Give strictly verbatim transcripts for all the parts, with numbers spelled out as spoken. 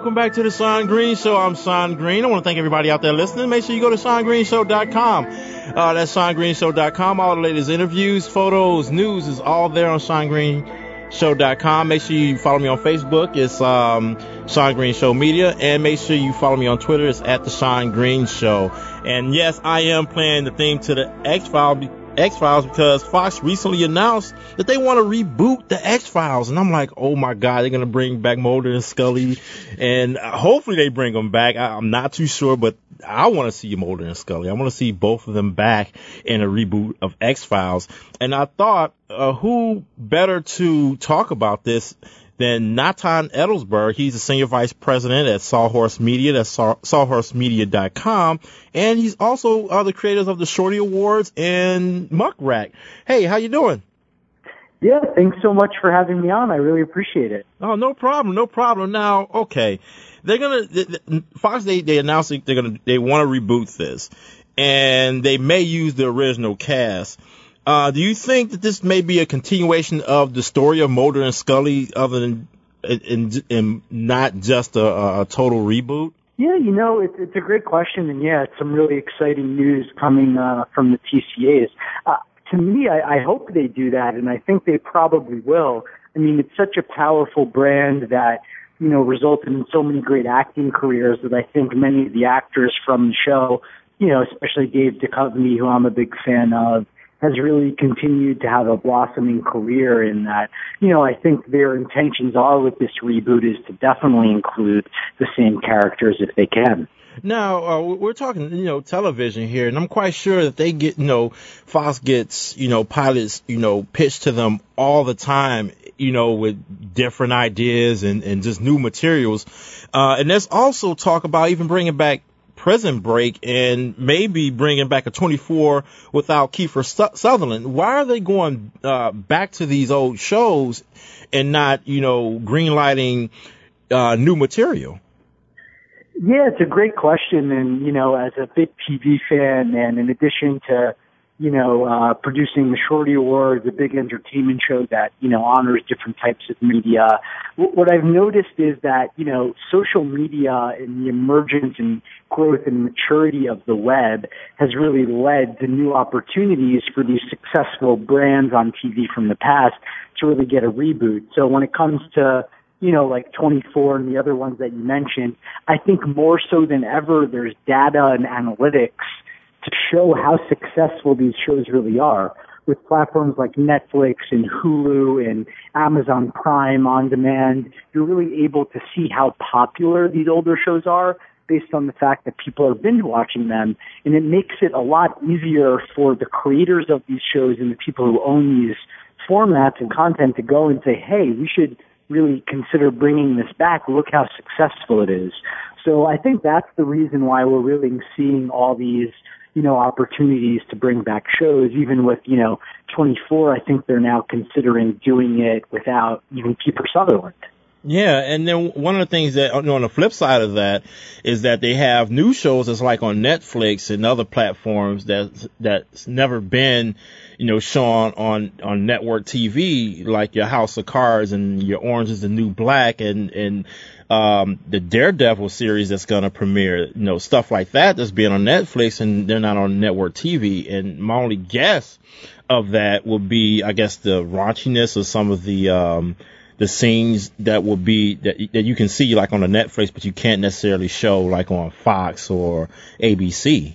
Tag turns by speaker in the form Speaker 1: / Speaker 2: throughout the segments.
Speaker 1: welcome back to the Sean Green Show. I'm Sean Green. I want to thank everybody out there listening. Make sure you go to sean green show dot com. Uh, that's sean green show dot com. All the latest interviews, photos, news is all there on sean green show dot com. Make sure you follow me on Facebook. It's um, Sean Green Show Media. And make sure you follow me on Twitter. It's at the Sean Green Show. And yes, I am playing the theme to the X-Files. X-Files because Fox recently announced that they want to reboot the X-Files. And I'm like, oh my God, they're going to bring back Mulder and Scully. And hopefully they bring them back. I, I'm not too sure, but I want to see Mulder and Scully. I want to see both of them back in a reboot of X-Files. And I thought, uh, who better to talk about this than Natan Edelsberg. He's the senior vice president at Sawhorse Media. That's saw, sawhorse media dot com. And he's also uh, the creators of the Shorty Awards and Muck Rack. Hey, how you doing?
Speaker 2: Yeah, thanks so much for having me on. I really appreciate it.
Speaker 1: Oh, no problem, no problem. Now, okay, they're gonna they, they, Fox. They they announced they're gonna they want to reboot this, and they may use the original cast. Uh, do you think that this may be a continuation of the story of Mulder and Scully, other than and, and not just a, a total reboot?
Speaker 2: Yeah, you know, it's, it's a great question, and yeah, it's some really exciting news coming uh, from the T C As. Uh, to me, I, I hope they do that, and I think they probably will. I mean, it's such a powerful brand that, you know, resulted in so many great acting careers that I think many of the actors from the show, you know, especially Dave Duchovny, who I'm a big fan of, has really continued to have a blossoming career in that. You know, I think their intentions are with this reboot is to definitely include the same characters if they can.
Speaker 1: Now, uh, we're talking, you know, television here, and I'm quite sure that they get, you know, Fox gets, you know, pilots, you know, pitched to them all the time, you know, with different ideas and, and just new materials. Uh, and there's also talk about even bringing back Prison Break and maybe bringing back a twenty-four without Kiefer Sutherland. Why are they going uh, back to these old shows and not, you know, greenlighting uh, new material?
Speaker 2: Yeah, it's a great question. And, you know, as a big T V fan, and in addition to, you know, uh, producing the Shorty Awards, a big entertainment show that, you know, honors different types of media, what I've noticed is that, you know, social media and the emergence and growth and maturity of the web has really led to new opportunities for these successful brands on T V from the past to really get a reboot. So when it comes to, you know, like twenty-four and the other ones that you mentioned, I think more so than ever there's data and analytics to show how successful these shows really are. With platforms like Netflix and Hulu and Amazon Prime on demand, you're really able to see how popular these older shows are based on the fact that people are binge watching them. And it makes it a lot easier for the creators of these shows and the people who own these formats and content to go and say, hey, we should really consider bringing this back. Look how successful it is. So I think that's the reason why we're really seeing all these, you know, opportunities to bring back shows. Even with, you know, twenty-four, I think they're now considering doing it without even Kiefer Sutherland.
Speaker 1: Yeah, and then one of the things that, you know, on the flip side of that is that they have new shows that's like on Netflix and other platforms that that's never been, you know, shown on on network T V, like your House of Cards and your Orange is the New Black and and um the Daredevil series that's going to premiere, you know, stuff like that that's being on Netflix and they're not on network T V. And my only guess of that would be, I guess, the raunchiness of some of the um the scenes that will be that that you can see like on a Netflix, but you can't necessarily show like on Fox or A B C.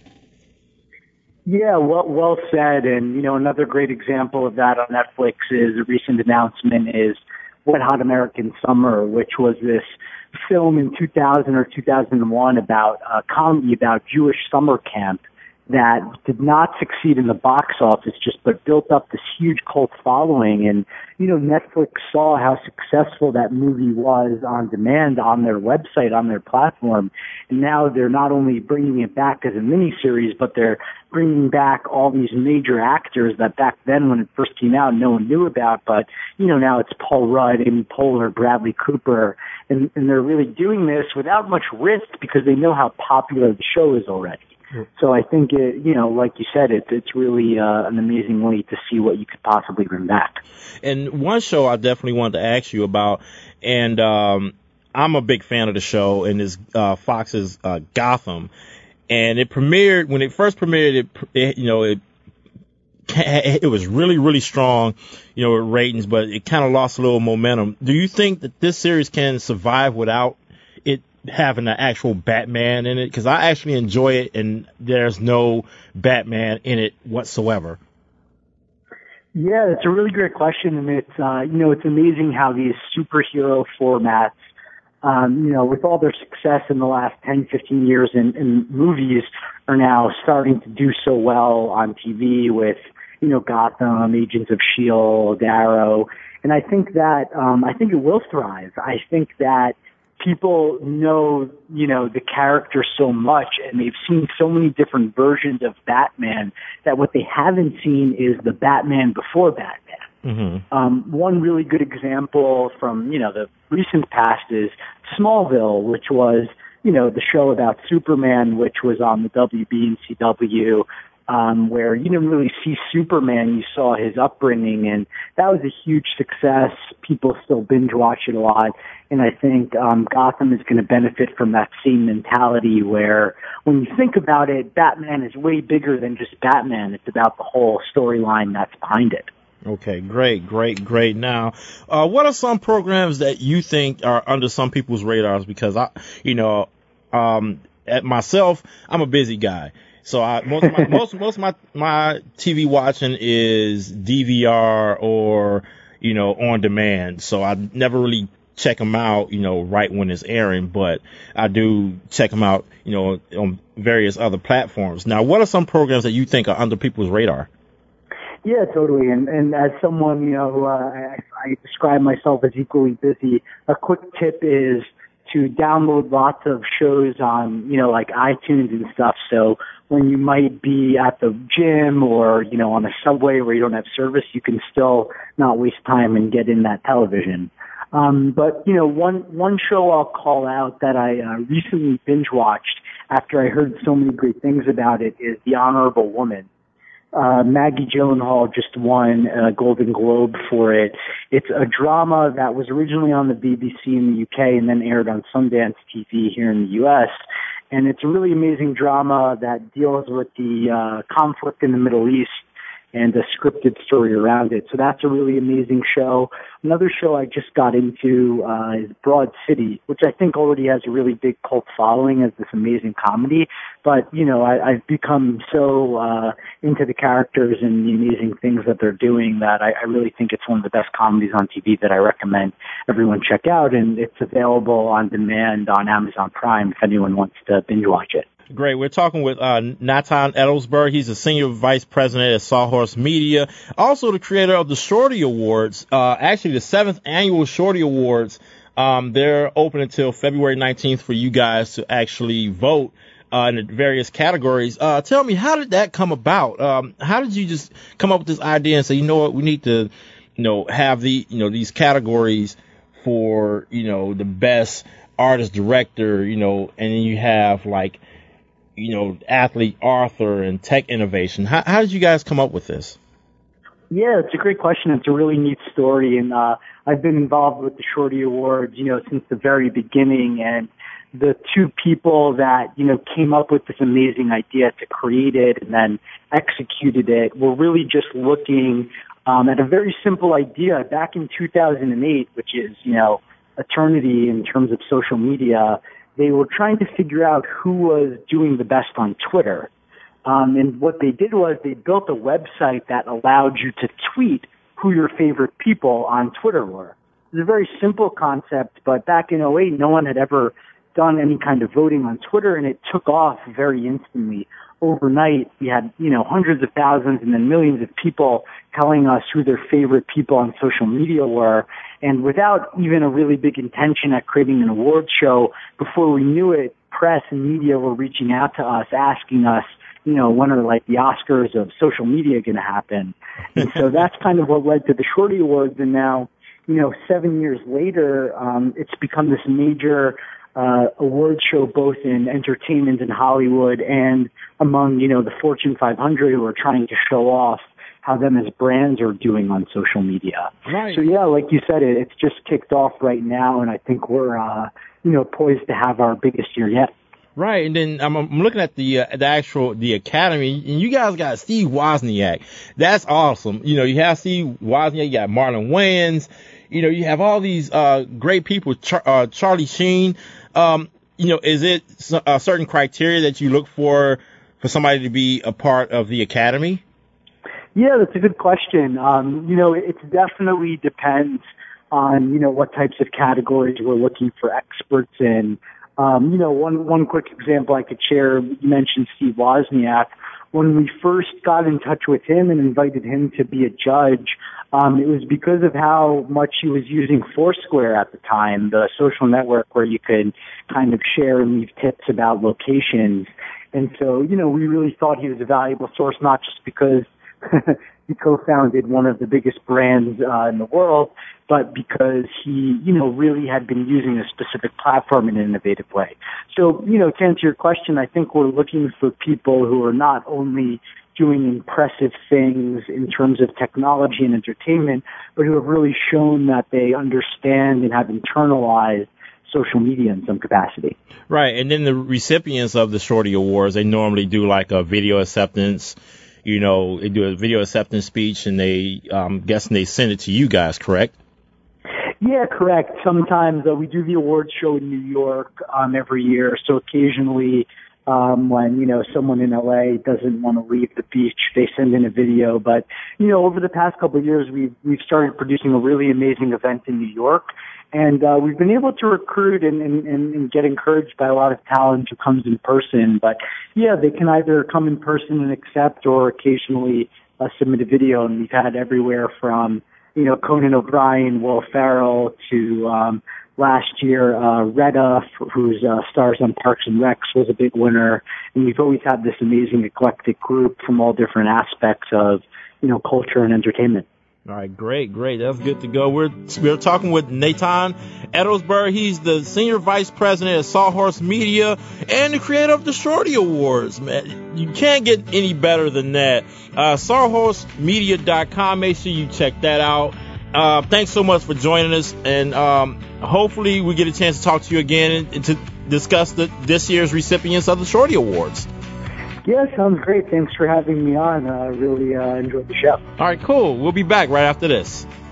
Speaker 2: Yeah, well, well said. And, you know, another great example of that on Netflix is a recent announcement is Wet Hot American Summer, which was this film in two thousand or two thousand one about a comedy about Jewish summer camp that did not succeed in the box office, just but built up this huge cult following. And, you know, Netflix saw how successful that movie was on demand on their website, on their platform. And now they're not only bringing it back as a miniseries, but they're bringing back all these major actors that back then when it first came out, no one knew about. But, you know, now it's Paul Rudd, Amy Poehler, Bradley Cooper. And, and they're really doing this without much risk because they know how popular the show is already. So I think, it, you know, like you said, it, it's really uh, an amazing way to see what you could possibly bring back.
Speaker 1: And one show I definitely wanted to ask you about, and um, I'm a big fan of the show, and it's uh, Fox's uh, Gotham. And it premiered, when it first premiered, it, it you know, it it was really, really strong, you know, with ratings, but it kind of lost a little momentum. Do you think that this series can survive without it having an actual Batman in it? Because I actually enjoy it, and there's no Batman in it whatsoever.
Speaker 2: Yeah, it's a really great question, and it's uh, you know, it's amazing how these superhero formats, um, you know, with all their success in the last ten, fifteen years in, in movies, are now starting to do so well on T V with, you know, Gotham, Agents of S H I E L D, Arrow, and I think that um, I think it will thrive. I think that people know, you know, the character so much, and they've seen so many different versions of Batman that what they haven't seen is the Batman before Batman. Mm-hmm. Um, one really good example from, you know, the recent past is Smallville, which was, you know, the show about Superman, which was on the W B and C W, um, where you didn't really see Superman, you saw his upbringing, and that was a huge success. People still binge watch it a lot, and I think um, Gotham is going to benefit from that same mentality where, when you think about it, Batman is way bigger than just Batman. It's about the whole storyline that's behind it.
Speaker 1: Okay, great, great, great. Now, uh, what are some programs that you think are under some people's radars? Because I, you know, um, at myself, I'm a busy guy. So I, most of my, most, most of my, my T V watching is D V R or, you know, on demand. So I never really check them out, you know, right when it's airing, but I do check them out, you know, on various other platforms. Now, what are some programs that you think are under people's radar?
Speaker 2: Yeah, totally. And, and as someone, you know, uh, I, I describe myself as equally busy, a quick tip is to download lots of shows on, you know, like iTunes and stuff. So when you might be at the gym or, you know, on a subway where you don't have service, you can still not waste time and get in that television. Um, but, you know, one, one show I'll call out that I uh, recently binge watched after I heard so many great things about it is The Honorable Woman. Uh, Maggie Gyllenhaal just won a Golden Globe for it. It's a drama that was originally on the B B C in the U K and then aired on Sundance T V here in the U S. And it's a really amazing drama that deals with the uh, conflict in the Middle East and a scripted story around it. So that's a really amazing show. Another show I just got into uh, is Broad City, which I think already has a really big cult following as this amazing comedy. But, you know, I, I've become so uh, into the characters and the amazing things that they're doing that I, I really think it's one of the best comedies on T V that I recommend everyone check out. And it's available on demand on Amazon Prime if anyone wants to binge watch it.
Speaker 1: Great. We're talking with uh, Natan Edelsberg. He's the Senior Vice President at Sawhorse Media, also the creator of the Shorty Awards, uh, actually the seventh annual Shorty Awards. Um, they're open until February nineteenth for you guys to actually vote uh, in the various categories. Uh, tell me, how did that come about? Um, how did you just come up with this idea and say, you know what, we need to, you know, have the, you know, these categories for, you know, the best artist director, you know, and then you have like, you know, athlete, author, and tech innovation. How, how did you guys come up with this?
Speaker 2: Yeah, it's a great question. It's a really neat story, and uh, I've been involved with the Shorty Awards, you know, since the very beginning. And the two people that, you know, came up with this amazing idea to create it and then executed it were really just looking um, at a very simple idea back in two thousand eight, which is, you know, eternity in terms of social media. They were trying to figure out who was doing the best on Twitter. Um, and what they did was they built a website that allowed you to tweet who your favorite people on Twitter were. It was a very simple concept, but back in oh eight, no one had ever done any kind of voting on Twitter, and it took off very instantly. Overnight, we had, you know, hundreds of thousands and then millions of people telling us who their favorite people on social media were. And without even a really big intention at creating an award show, before we knew it, press and media were reaching out to us, asking us, you know, when are like the Oscars of social media going to happen? And so that's kind of what led to the Shorty Awards. And now, you know, seven years later, um, it's become this major uh, award show both in entertainment in Hollywood and among, you know, the Fortune five hundred who are trying to show off how them as brands are doing on social media.
Speaker 1: Right.
Speaker 2: So yeah, like you said, it, it's just kicked off right now, and I think we're, uh, you know, poised to have our biggest year yet.
Speaker 1: Right, and then I'm, I'm looking at the uh, the actual the academy, and you guys got Steve Wozniak. That's awesome. You know, you have Steve Wozniak, you got Marlon Wayans. You know, you have all these uh, great people. Char- uh, Charlie Sheen. Um, you know, is it a certain criteria that you look for for somebody to be a part of the academy?
Speaker 2: Yeah, that's a good question. Um, you know, it definitely depends on, you know, what types of categories we're looking for experts in. Um, you know, one, one quick example I could share, you mentioned Steve Wozniak. When we first got in touch with him and invited him to be a judge, um, it was because of how much he was using Foursquare at the time, the social network where you could kind of share and leave tips about locations. And so, you know, we really thought he was a valuable source, not just because he co-founded one of the biggest brands uh, in the world, but because he, you know, really had been using a specific platform in an innovative way. So, you know, to answer your question, I think we're looking for people who are not only doing impressive things in terms of technology and entertainment, but who have really shown that they understand and have internalized social media in some capacity.
Speaker 1: Right, and then the recipients of the Shorty Awards, they normally do like a video acceptance. You know, they do a video acceptance speech, and they, um, guessing they send it to you guys, correct?
Speaker 2: Yeah, correct. Sometimes uh, we do the awards show in New York um, every year. So occasionally, um, when you know someone in L A doesn't want to leave the beach, they send in a video. But you know, over the past couple of years, we've we've started producing a really amazing event in New York. And uh, we've been able to recruit and, and, and get encouraged by a lot of talent who comes in person. But, yeah, they can either come in person and accept or occasionally uh, submit a video. And we've had everywhere from, you know, Conan O'Brien, Will Ferrell, to um, last year, uh, Retta, who's uh, stars on Parks and Recs, was a big winner. And we've always had this amazing eclectic group from all different aspects of, you know, culture and entertainment.
Speaker 1: All right, great, great. That's good to go. We're we're talking with Nathan Edelsberg. He's the Senior Vice President at Sawhorse Media and the creator of the Shorty Awards, man. You can't get any better than that. Uh, sawhorse media dot com. Make sure you check that out. Uh, thanks so much for joining us, and um, hopefully we get a chance to talk to you again and, and to discuss the, this year's recipients of the Shorty Awards.
Speaker 2: Yeah, sounds great. Thanks for having me on. I uh, really uh, enjoyed the show.
Speaker 1: All right, cool. We'll be back right after this.